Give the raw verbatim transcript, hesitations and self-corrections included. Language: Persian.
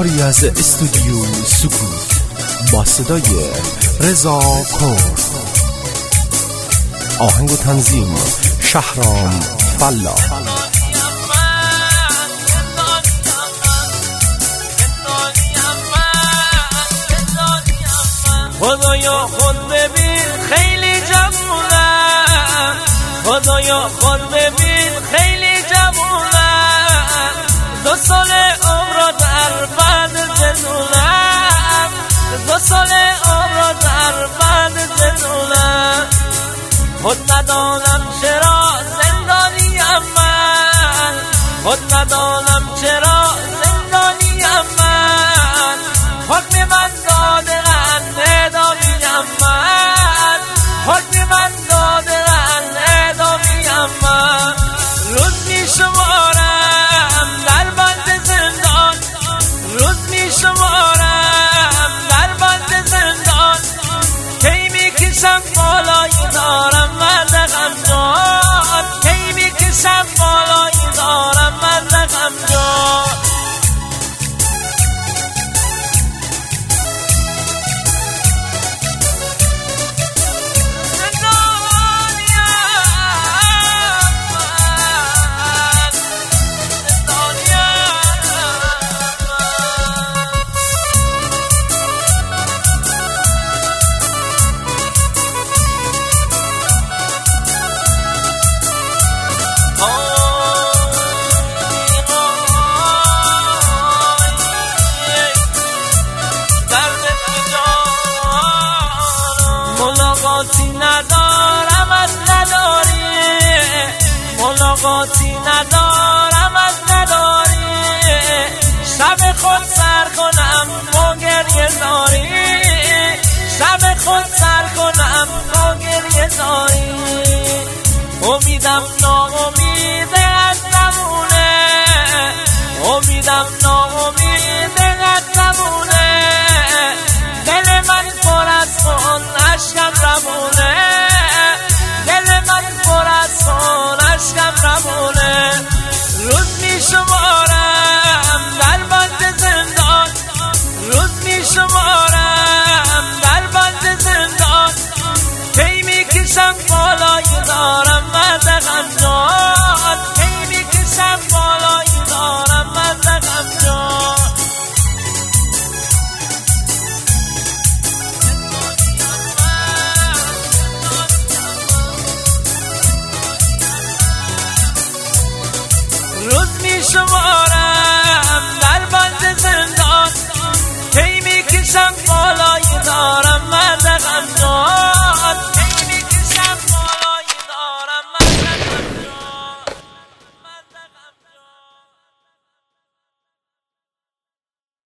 کاری از استودیو سکوت با صدای رضا کور، آهنگ و تنظیم شهرام فلاح. خدایا خود ببین خیلی جوونم، خدایا خود ببین خیلی جوونم، دو سال عمر در بند زنونم، دو سال عمر در بند زنونم، خود ندانم چرا زندانیم من، خود ندانم چرا زندانیم من، حکم من دادن ندامیم من، حکم من دادن ندامیم من، روز می شمارم در بند زندان، روز می شمارم در بند زندان، کی می کشم بالایی دارم مرد غمجان، کی می کشم بالایی دارم مرد غمجان. ملاقاتی ندارم از نداری، ملاقاتی ندارم از نداری، شب خود سر کنم با گریه زاری، شب خود سر کنم با گریه زاری، امیدم ناامید از نمونه، امیدم ناامید از نمونه، دل من پر از خون اشکم روونه، دل من پر از خون اشکم روونه، روز می شمارم در بند زندان، روز می شمارم در بند زندان، کی می کشم بالایی دارم مرد غمجان، کی می کشم بالایی دارم مرد غمجان. روز می شمارم